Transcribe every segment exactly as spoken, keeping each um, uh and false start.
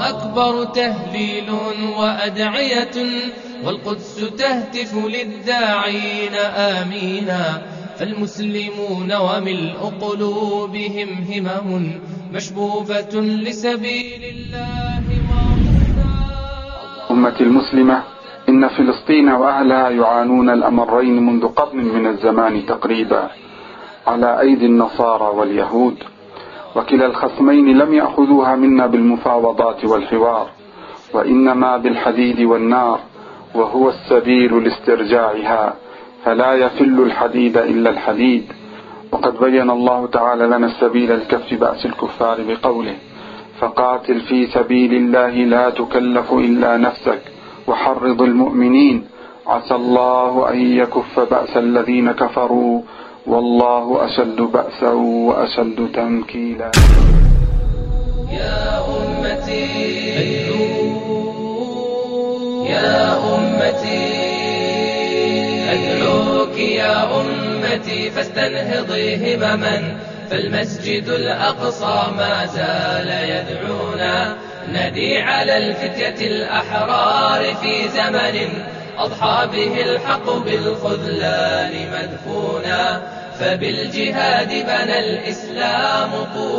أكبر تهليل وأدعية والقدس تهتف للداعين آمينا فالمسلمون وملء قلوبهم همم مشبوبة لسبيل الله أمة المسلمة، إن فلسطين وأهلها يعانون الأمرين منذ قرن من الزمان تقريبا على أيدي النصارى واليهود، وكلا الخصمين لم يأخذوها منا بالمفاوضات والحوار وإنما بالحديد والنار، وهو السبيل لاسترجاعها، فلا يفل الحديد إلا الحديد. وقد بين الله تعالى لنا السبيل لكف بأس الكفار بقوله: فقاتل في سبيل الله لا تكلف إلا نفسك وحرض المؤمنين عسى الله أن يكف بأس الذين كفروا والله أشد بأسا وأشد تنكيلا. يا أمتي يا أمتي أدعوك يا أمتي فاستنهضي همما فالمسجد الأقصى ما زال يدعونا ندي على الفتية الأحرار في زمن أضحى به الحق بالخذلان مدفونا فبالجهاد بنى الإسلام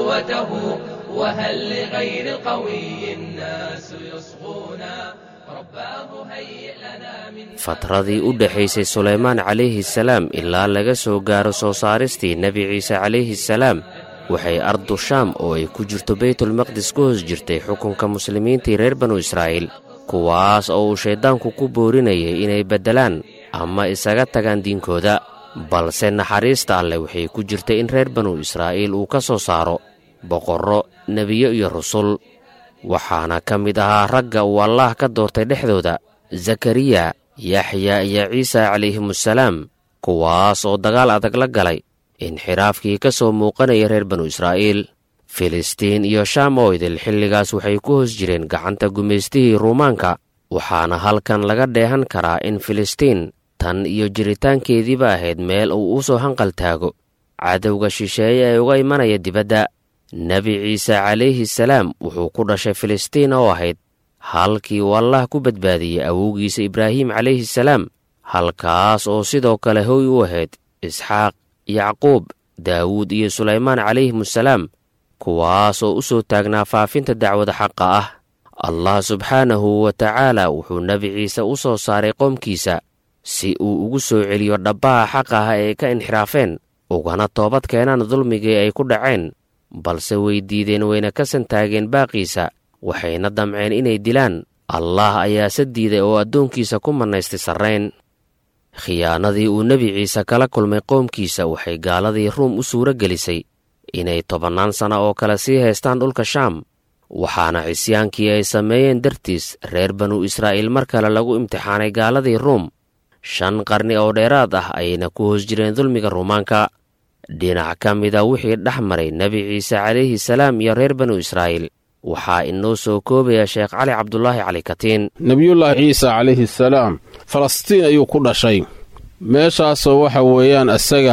قوته وهل لغير القوي الناس يصغونا رباه هيئ لنا من فتradii u dhaxaysay Suleymaan calayhi salaam ilaa laga soo gaaro soo saaristii Nabi Ciise calayhi salaam waxay ardu Shaam oo ay ku jirto Baytul Maqdis ku hoos jirtay xukunka muslimiintii reer Banu Israa'iil kuwaas oo uu shaydaanku ku boorinayay inay bedelaan ama isaga tagaan diinkooda balse naxariista Alle waxay ku jirtay in reer Banu Israa'iil uu ka soo saaro boqorro nabiyo iyo rasuul waxaana ka mid ahaa ragga uu Allah ka doortay dhexdooda Zakariya, Yaxya iyo Ciise calayhimussalaam kuwaas oo dagaal adag la galay inxiraafkii ka soo muuqanaya reer Banu Israa'iil. Filistiin iyo Shaam oo idil xilligaas waxay ku hoos jireen gacanta gumaystihii Ruumaanka waxaana halkan laga dheehan karaa in Filistiin tan iyo jiritaankeediiba ahayd meel uu u soo hanqal taago cadowga shisheeye ee uga imanaya dibadda. Nabi Ciise calayhi salaam wuxuu ku dhashay Filistiin oo ahayd halkii uu Allah ku badbaadiyay awowgiisa Ibraahim calayhi salaam halkaas oo sidoo kale hooy u ahayd Isxaaq, Yacquub, Daawud iyo Suleymaan calayhimussalaam kuwaas oo u soo taagnaa faafinta dacwada xaqa ah. Allah subxaanahu wa tacaala wuxuu Nabi Ciise u soo saaray qoomkiisa si uu ugu soo celiyo dhabbaha xaqa ah ee ka inxiraafeen ugana toobad keenaan dulmigii ay ku dhaceen balse way diideen wayna ka santaageen baaqiisa waxayna damceen inay dilaan. Allah ayaa se diiday oo addoonkiisa ku manaystay sarrayn. khiyaanadii uu Nabi Ciise kala kulmay qoomkiisa waxay gaaladii Ruum u suura gelisay inay tobannaan sano oo kale sii haystaan dhulka Shaam waxaana cisyaankii ay sameeyeen dartiis reer Banu Israa'iil mar kale lagu imtixaanay gaaladii Ruum shan qarni oo dheeraad ah ayayna ku hoos jireen dulmiga Ruumaanka. dhinac ka mida wixii dhex maray Nabi Ciise calayhi salaam iyo reer Banu Israa'iil waxaa inoo soo koobaya Sheekh Cali Cabdullaahi Cali Katiin. nabiyullaahi ciise calayhi salaam falastiin ayuu ku dhashay meeshaasoo waxa weeyaan isaga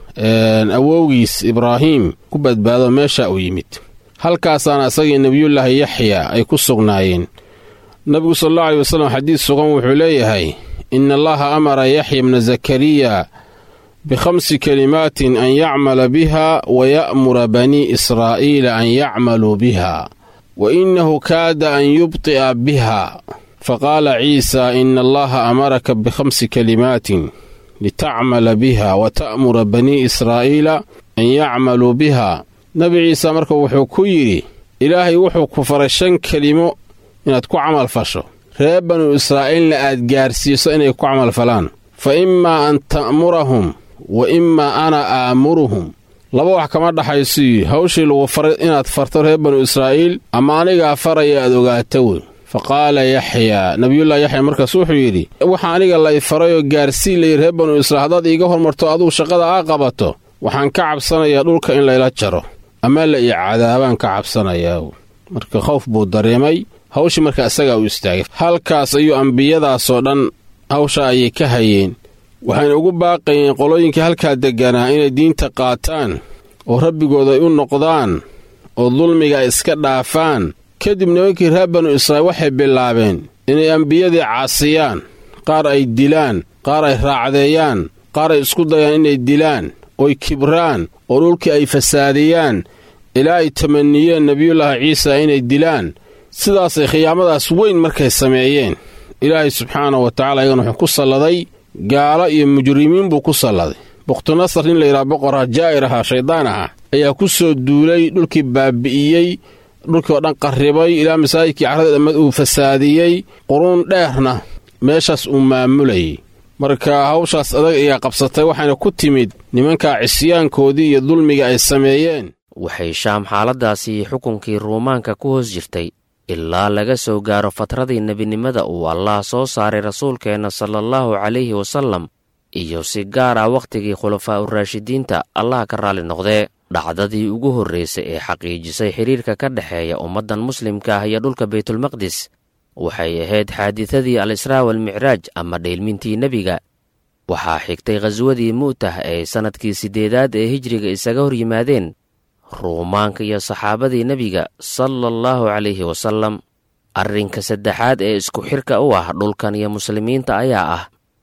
awowgiis Ibraahim ku badbaado meesha u yimid halkaasaana isagii nabiyullaahi Yaxya ay ku sugnaayeen. nabigu sallallahu alayhi wasallam xadiis sugan wuxuu leeyahay inna allaha amara Yaxya ibn Zakariya بخمس كلمات أن يعمل بها ويأمر بني إسرائيل أن يعملوا بها وإنه كاد أن يبطئ بها فقال عيسى إن الله أمرك بخمس كلمات لتعمل بها وتأمر بني إسرائيل أن يعملوا بها. نبي عيسى مركب وحو كيري إلهي وحو كفرشان كلمة إن تكو عمل فشو ريب بني إسرائيل لأد جارسيسو إن يكو عمل فلان فإما أن تأمرهم وإما أنا آمرهم laba wax kama dhaxaysi hawshii lagu faray inaad farto reer Banu Israa'iil ama aniga faray aad ogaato. faqaala Yaxya nabiyullaahi Yaxya markaas wuxuu yidhi waxa aniga la farayo gaarsiilay reer Banu Israa'iil hadaad iiga hormarto aduu shaqada aa qabato waxaan ka cabsanayaa dhulka in la ila jaro ama la ii cadaabaan ka cabsanayaa. marka khawf buu dareemay hawshii marka asaga u istaagay. halkaas ayuu ambiyadaasoo dhan hawsha ay ka hayeen waxayna ugu baaqayeen qolooyinkii halkaa degganaa inay diinta qaataan oo rabbigooda ay u noqdaan oo dulmiga iska dhaafaan kadib nimankii reer banu israa'iil waxay bilaabeen inay ambiyadii caasiyaan, qaar ay dilaan, qaar ay raacdeeyaan, qaar ay isku dayaan inay dilaan oy kibraan oo dhulkii ay fasaadiyaan ilaa ay tamanniyeen nebiyullaahi ciisa inay dilaan. sidaasay khiyaamadaas weyn markay sameeyeen, ilaahay subxaanahu wa tacaala iyagana wuxuu ku salladay gaalo iyo mujrimiin buu ku salladay. bukhtinasar nin la yidhaha boqorha jaa'ir ahaa, shayddaan ahaa, ayaa ku soo duulay, dhulkii baabi'iyey, dhulkii oo dhan qarribay ilaa masaajidkii carrada dhammad uu fasaadiyey, quruun dheerna meeshaas uu maamulayay. marka hawshaas adag ayaa qabsatay, waxayna ku timid nimankaa cisyaankoodii iyo dulmiga ay sameeyeen. waxay shaam xaaladdaasi xukunkii ruumaanka ku hoos jirtay ilaa laga soo gaaro fatradii nebinimada uu allah soo saaray rasuulkeenna sala allahu calayhi wasallam, iyo si gaar ah wakhtigii khulafaa uraashidiinta allah ka raalli noqdee. dhacdadii ugu horraysay ee xaqiijisay xidhiirka ka dhexeeya ummaddan muslimka ah iyo dhulka baytulmaqdis waxay ahayd xaaditadii al-israa walmicraaj ama dheelmintii nebiga. waxaa xigtay khaswadii mu'tah ee sannadkii siddeedaad ee hijriga isaga hor yimaadeen ruumaanka iyo saxaabadii nebiga sala allahu calayhi wasallam. arrinka saddexaad ee isku xirka u ah dhulkan iyo muslimiinta ayaa ah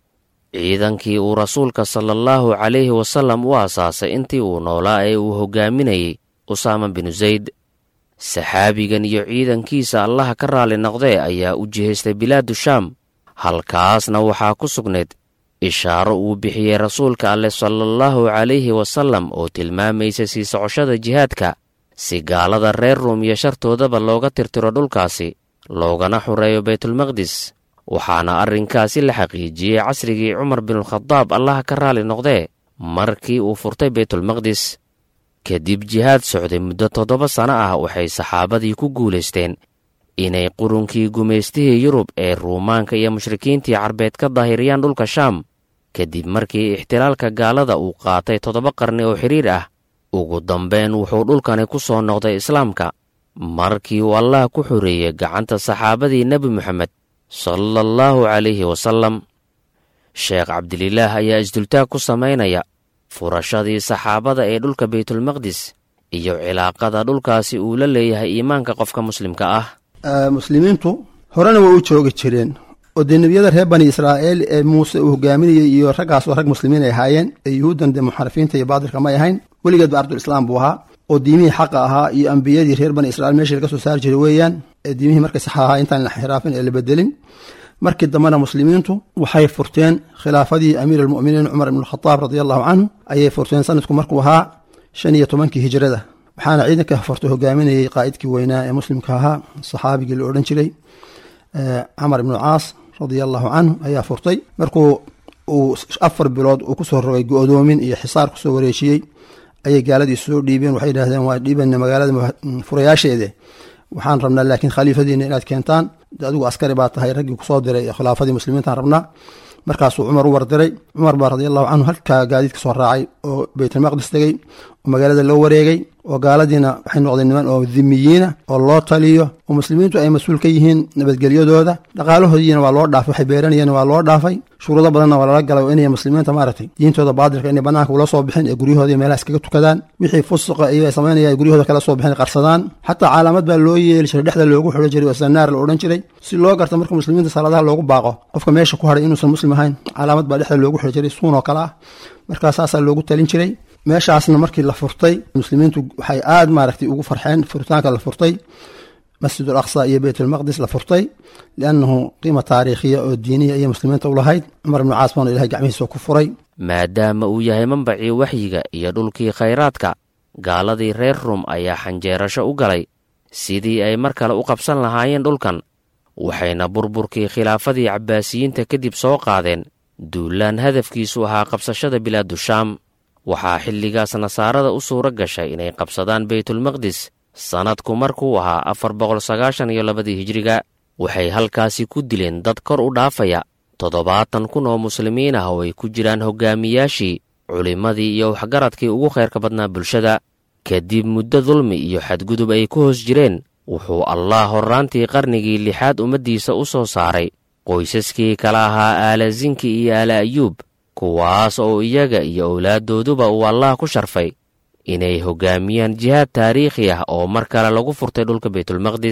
ciidankii uu rasuulka sala allahu calayhi wasallam u aasaasay intii uu noolaa ee uu hoggaaminayey usaama binu zayd. saxaabigan iyo ciidankiisa allaha ka raalli noqdee ayaa u jihaystay bilaadu shaam. halkaasna waxaa ku sugnayd ishaaro uu bixiyey rasuulka alleh sala allahu calayhi wasallam oo tilmaamaysa sii socoshada jihaadka si gaalada reer ruum iyo shartoodaba looga tirtiro dhulkaasi loogana xureeyo baytulmaqdis. waxaana arrinkaasi la xaqiijiyey casrigii cumar binulkhadaab allaha ka raalli noqdee markii uu furtay baytulmaqdis. kadib jihaad socday muddo toddoba sanno ah waxay saxaabadii ku guulaysteen inay qurunkii gumaystihii yurub ee ruumaanka iyo mushrikiintii carbeed ka daahiriyaan dhulka shaam, kadib markii ixtilaalka gaalada uu qaatay toddoba qarni oo xidhiir ah. ugu dambayn wuxuu dhulkani ku soo noqday islaamka markii uu allah ku xoreeyey gacanta saxaabadii nebi moxamed sala allahu calayhi wasallam. sheekh cabdililaah ayaa isdultaag ku samaynaya furashadii saxaabada ee dhulka baytulmaqdis iyo cilaaqada dhulkaasi uu la leeyahay iimaanka qofka muslimka ah. muslimiintu horena way u joogi jireen oo dee nebiyada reer bani israa'iil ee muuse uu hogaaminayey iyo raggaas oo rag muslimiin ay ahaayeen ee yuhuuddan dee muxarifiinta iyo baadilka may ahayn. weligeed ba ardul islaam buu ahaa oo diimihii xaqa ahaa iyo ambiyadii reer bani israiil meeshii laga soo saari jiray weeyaan, ee diimihii markay saxa ahaa intaan la xiraafin ee la bedelin. markii dambena muslimiintu waxay furteen khilaafadii amiir almu'miniin cumar ibnualkhadaab radia allahu canhu ayay furteen sanadku markuu ahaa shan iyo tobankii hijrada. waxaana ciidanka furtay hogaaminayey qaa'idkii weynaa ee muslimka ahaa saxaabigii la odhan jiray camar ibnu caas radia allahu canhu ayaa furtay. markuu uu afar bilood uu kusoo rogay go'doomin iyo xisaar kusoo wareejiyey ayay gaaladii soo dhiibeen. waxay yidhahdeen waa dhiibana magaalada furayaasheede, waxaan rabnaa laakiin khaliifadiina inaad keentaan, adigu askari baa tahay raggii kusoo diray khilaafadii muslimiintaan rabnaa. markaasuu cumar u wardiray. cumar baa radiallahu canhu halkaa gaadiidka soo raacay oo baytulmaqdis tegey oo magaalada loo wareegay, oo gaaladiina waxay noqdeen niman oo dhimiyiina oo loo taliyo oo muslimiintu ay mas-uul ka yihiin nabadgelyadooda. dhaqaalahoodiina waa loo dhaafay, waxay beeranayeen waa loo dhaafay. shuruudo badanna waa lala galay oo inay muslimiinta maaragtay diintooda baadilka inay banaanka ula soo bixin ee guryahoodii meelaha iskaga tukadaan, wixii fusuqa iyo ay samaynaya ay guryahooda kala soo bixin qarsadaan. xataa calaamad baa loo yeeli jiray, dhexda loogu xidhan jiray oo sanaar la odhan jiray, si loo garta marka muslimiinta salaadaha loogu baaqo qofka meesha ku hadhay inuusan muslim ahayn. calaamad baa dhexda loogu xidhan jiray suun oo kale ah. markaa saasaa loogu talin jiray. meeshaasna markii la furtay muslimiintu waxay aad maaragtay ugu farxeen furitaanka la furtay masjid al aqsa iyo baytulmaqdis la furtay, liannahu qiima taariikhiya oo diiniya iyo muslimiinta u lahayd. cumar ibnu caas baanu ilahay gacmihiisa ku furay. maadaama uu yahay manbacii waxyiga iyo dhulkii khayraadka, gaaladii reer rum ayaa xanjeerasho u galay sidii ay mar kale u qabsan lahaayeen dhulkan, waxayna burburkii khilaafadii cabbaasiyiinta kadib soo qaadeen duulaan hadafkiisu ahaa qabsashada bilaadu shaam. waxaa xilligaas nasaarada u suuro gashay inay qabsadaan baytulmaqdis sannadku markuu ahaa afar boqol sagaashan iyo labadii hijriga. waxay halkaasi ku dileen dad kor u dhaafaya toddobaatan kun oo muslimiin ah oo ay ku jiraan hoggaamiyaashii, culimmadii iyo waxgaradkii ugu khayrka badnaa bulshada. kadib muddo dulmi iyo xadgudub ay ku hoos jireen, wuxuu allah horraantii qarnigii lixaad ummaddiisa u soo saaray qoysaskii kala ahaa aala zinki iyo aala ayuub, kuwaas oo iyaga iyo owlaaddooduba uu allah ku sharfay inay hoggaamiyaan jihaad taariikhi ah oo mar kale lagu furtay dhulka baytulmaqdis.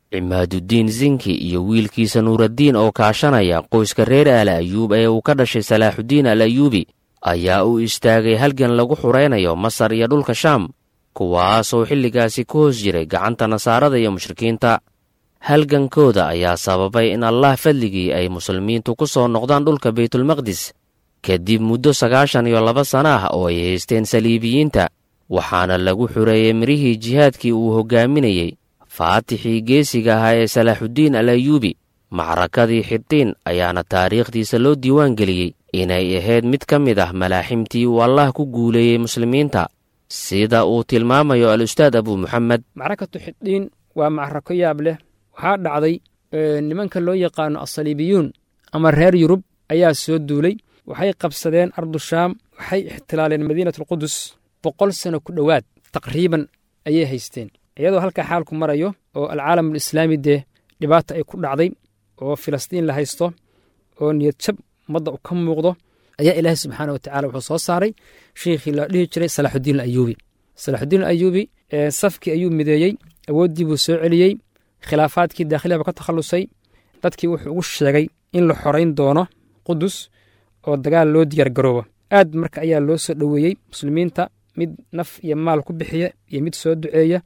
cimaadudiin zinki iyo wiilkiisa nuuraddiin oo kaashanaya qoyska reer aal ayuub ee uu ka dhashay salaaxuddiin al ayuubi ayaa u istaagay halgan lagu xuraynayo masar iyo dhulka shaam kuwaasoo xilligaasi ku hoos jiray gacanta nasaarada iyo mushrikiinta halgankooda ayaa sababay in allah fadligii ay muslimiintu ku soo noqdaan dhulka baytulmaqdis kadib muddo sagaashan iyo laba sana ah oo ay haysteen saliibiyiinta waxaana lagu xureeyey mirihii jihaadkii uu hoggaaminayey faatixii geesiga ahaa ee salaaxuddiin al ayuubi macrakadii xitiin ayaana taariikhdiisa loo diiwaan geliyey inay ahayd mid ka mid ah malaaximtii uu allah ku guuleeyey muslimiinta sida uu tilmaamayo al-ustaad abuu muxamed. macrakatu xitiin waa macrako yaab leh. waxaa dhacday nimanka loo yaqaano asaliibiyuun ama reer yurub ayaa soo duulay. waxay qabsadeen ardushaam, waxay ixtilaaleen madiinatulqudus boqol sano ku dhowaad taqriiban ayay haysteen. iyadoo halkaa xaalku marayo oo alcaalamulislaami dee dhibaata ay ku dhacday oo filistiin la haysto oo niyad jab ummadda u ka muuqdo ayaa ilaahay subxaana wa tacala wuxuu soo saaray sheikhii la dhihi jiray salaaxuddiin alayuubi. salaaxuddiin alayuubi safkii ayuu mideeyey, awooddii buu soo celiyey, khilaafaadkii daakhiliyaba ka takhallusay. dadkii wuxuu ugu sheegay in la xorayn doono qudus oo dagaal loo diyaar garoobo. aad marka ayaa loo soo dhoweeyey muslimiinta, mid naf iyo maal ku bixiya iyo mid soo duceeya.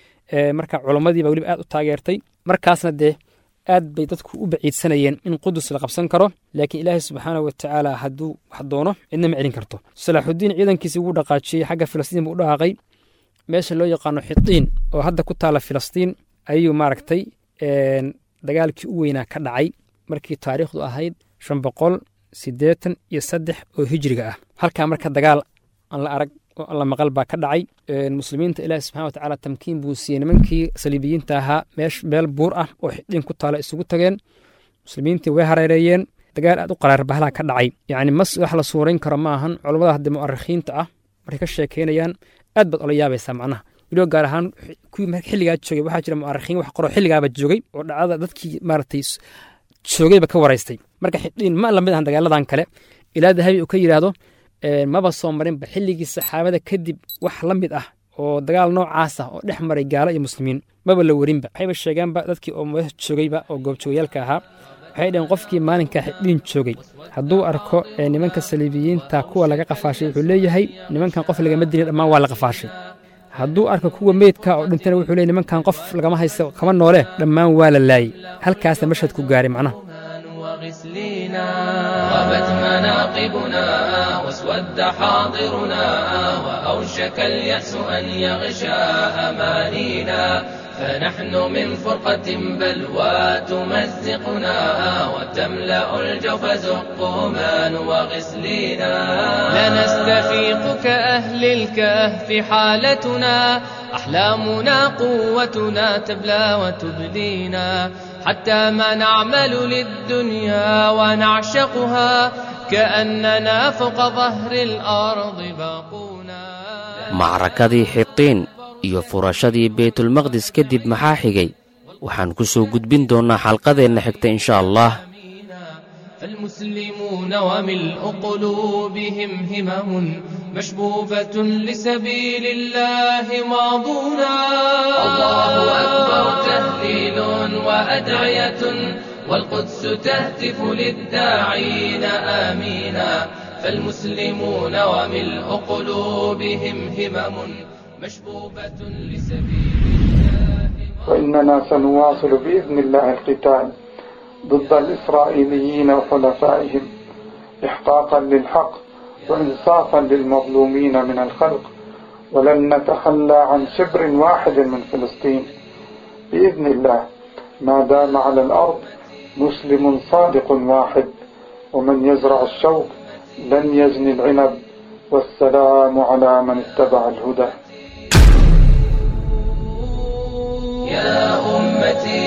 marka culammadiiba weliba aad u taageertay. markaasna dee aad bay dadku u baciidsanayeen in qudus la qabsan karo, laakiin ilaahay subxaana wa tacaala hadduu wax doono cidna ma celin karto. salaaxuddiin ciidankiisii wuu dhaqaajiyey, xagga filistiin buu u dhaqaaqay. meesha loo yaqaano xitiin oo hadda ku taala filistiin ayuu maaragtay dagaalkii u weynaa ka dhacay markii taariikhdu ahayd shan boqol siddeetan iyo saddex oo hijriga ah. halkaa marka dagaal aan la arag oo alla maqal baa ka dhacay. muslimiinta ilaahi subxana wa tacaala tamkiin buu siiyey. nimankii saliibiyiinta ahaa meesh meel buur ah oo xidiin ku taala isugu tageen. muslimiintii way hareereeyeen. dagaal aad u qaraar bahlaa ka dhacay. yacni mas wax la suurayn karo ma ahan. culammada hadda mu'arikhiinta ah markay ka sheekeynayaan aad baad ola yaabaysaa macnaha. weliba gaar ahaan kuwii xilligaa joogay waxaa jira mu'arikhiin wax qoro xilligaaba joogay oo dhacdada dadkii maaragtay joogayba ka waraystay. marka xidiin ma lamid ahan dagaaladan kale. ilaa dahabi uu ka yidhaahdo maba soo marinba xilligii saxaabada kadib wax la mid ah oo dagaal noocaas ah oo dhex maray gaalo iyo muslimiin maba la werinba. waxayba sheegaanba dadkii oo meesha joogayba oo goobjoogayaalka ahaa waxay dhaheen qofkii maalinka xidiin joogay hadduu arko nimanka saliibiyiinta kuwa laga qafaashay wuxuu leeyahay nimankan qof lagama dilin dhammaan waa la qafaashay. hadduu arko kuwa meydka oo dhintana wuxuu leeyahay nimankan qof lagama haysto kama noole dhammaan waa la laayay. halkaasna mashhad ku gaaray macnaha. غابت مناقبنا واسود حاضرنا وأوشك اليأس أن يغشى أمانينا فنحن من فرقة بلوى تمزقنا وتملأ الجوف زقوما وغسلينا لنستفيق كأهل الكهف حالتنا أحلامنا قوتنا تبلى وتبدينا حتى ما نعمل للدنيا ونعشقها كأننا فوق ظهر الأرض باقونا. macrakadii xitiin iyo furashadii baytulmaqdis kadib maxaa xigay waxaan ku soo gudbin doonnaa xalqadeenna xigta insha allah. فالمسلمون وملء قلوبهم همم مشبوبة لسبيل الله ماضونا. الله أكبر تهليل وأدعية والقدس تهتف للداعين آمينا. فالمسلمون وملء قلوبهم همم مشبوبة لسبيل الله. وإننا سنواصل بإذن الله القتال ضد الإسرائيليين وحلفائهم إحقاقا للحق وإنصافا للمظلومين من الخلق، ولن نتخلى عن شبر واحد من فلسطين بإذن الله ما دام على الأرض مسلم صادق واحد، ومن يزرع الشوك لن يزني العنب. والسلام على من اتبع الهدى. يا أمتي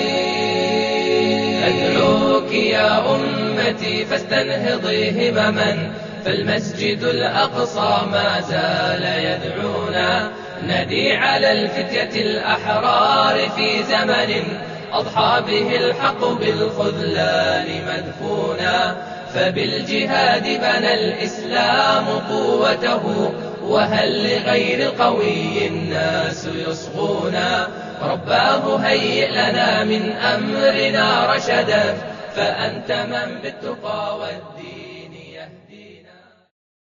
أدعوك يا أمتي فاستنهضي همما فالمسجد الأقصى ما زال يدعونا. ندي على الفتية الأحرار في زمن أضحى به الحق بالخذلان مدفونا. فبالجهاد بنى الإسلام قوته وهل لغير القوي الناس يصغونا. رباه هيئ لنا من أمرنا رشدا فأنت من بالتقى والدين